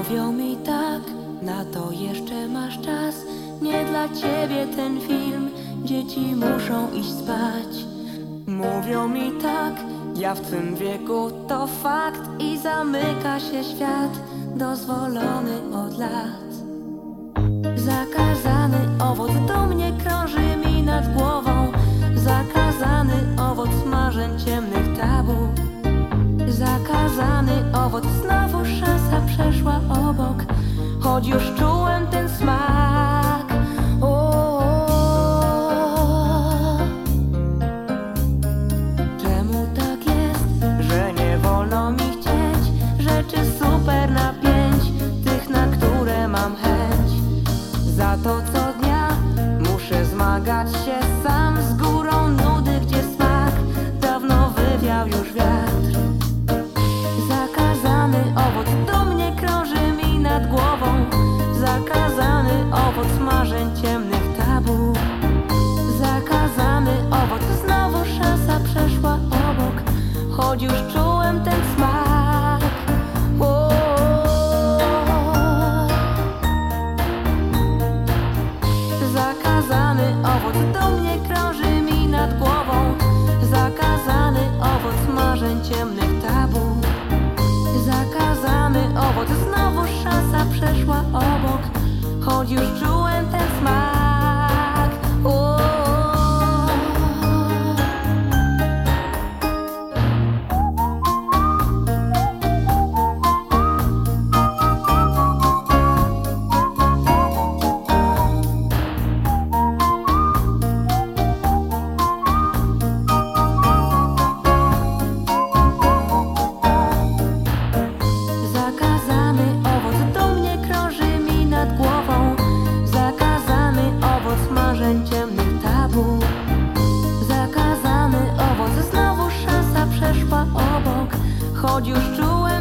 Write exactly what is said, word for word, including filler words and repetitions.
Mówią mi tak, na to jeszcze masz czas. Nie dla ciebie ten film, dzieci muszą iść spać. Mówią mi tak, ja w tym wieku to fakt. I zamyka się świat, dozwolony od lat. Zakazany owoc do mnie krąży mi nad głową. Zakazany owoc marzeń ciemnych tabu. Zakazany owoc, znowu szansa przeszła obok. Choć już czułem ten smak. O, czemu tak jest, że nie wolno mi chcieć rzeczy super na pięć, tych, na które mam chęć. Za to co dnia muszę zmagać się sam z górą nudy, gdzie smak dawno wywiał już wiatr. Zakazany owoc do mnie krąży mi nad głową. Zakazany owoc marzeń ciemnych tabu. Zakazany owoc, znowu szansa przeszła obok. Choć już czułem ten smak. O, zakazany owoc do mnie krąży mi nad głową. Zakazany owoc marzeń ciemnych tabu. Zakazany owoc, znowu szansa przeszła obok. Choć już czułem ten smak. O, ciemnych tabu. Zakazany owoc, znowu szansa przeszła obok. Choć już czułem